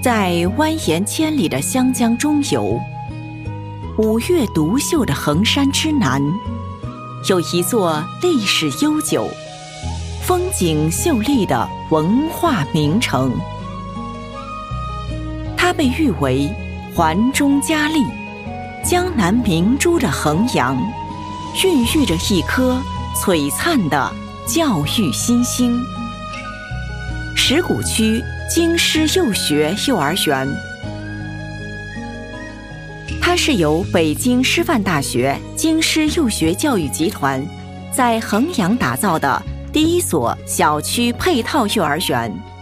在蜿蜒千里的湘江中游，五岳独秀的衡山之南，有一座历史悠久、风景秀丽的文化名城。它被誉为环中佳丽、江南明珠的衡阳，孕育着一颗璀璨的教育新星。石鼓区京师幼学幼儿园，它是由北京师范大学京师幼学教育集团在衡阳打造的第一所小区配套幼儿园。